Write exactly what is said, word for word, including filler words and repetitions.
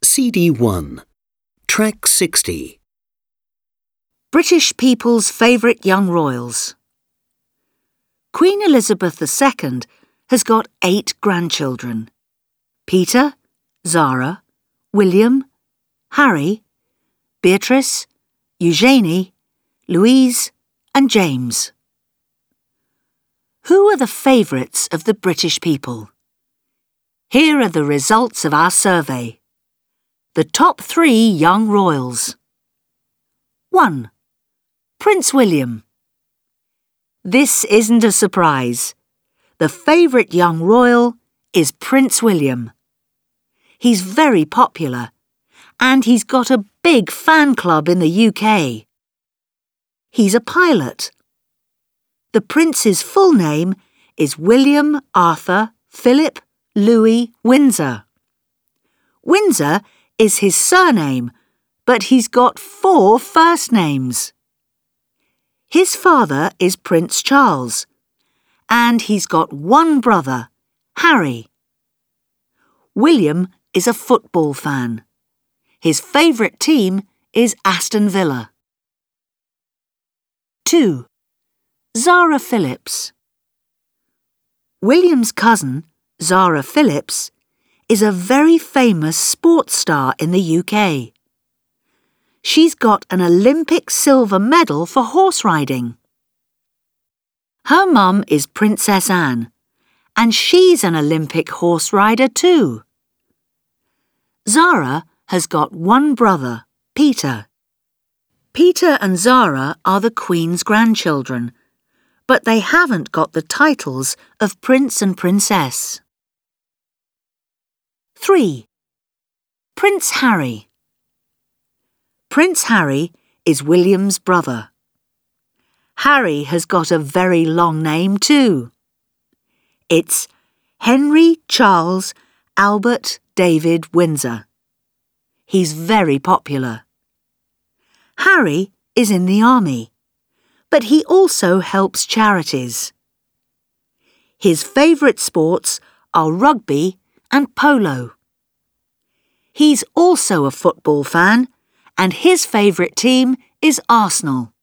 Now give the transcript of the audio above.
C D one, Track sixty. British people's favourite young royals. Queen Elizabeth the Second has got eight grandchildren: Peter, Zara, William, Harry, Beatrice, Eugenie, Louise and James. Who are the favourites of the British people? Here are the results of our survey. The top three young royals. one. Prince William. This isn't a surprise. The favourite young royal is Prince William. He's very popular, and he's got a big fan club in the U K. He's a pilot. The prince's full name is William Arthur Philip Louis Windsor. Windsor is his surname, but he's got four first names. His father is Prince Charles, and he's got one brother, Harry. William is a football fan. His favourite team is Aston Villa. two. Zara Phillips. William's cousin, Zara Phillips, is a very famous sports star in the U K. She's got an Olympic silver medal for horse riding. Her mum is Princess Anne, and she's an Olympic horse rider too. Zara has got one brother, Peter. Peter and Zara are the Queen's grandchildren, but they haven't got the titles of Prince and Princess. three. Prince Harry. Prince Harry is William's brother. Harry has got a very long name too. It's Henry Charles Albert David Windsor. He's very popular. Harry is in the army, but he also helps charities. His favourite sports are rugby and polo. He's also a football fan, and his favourite team is Arsenal.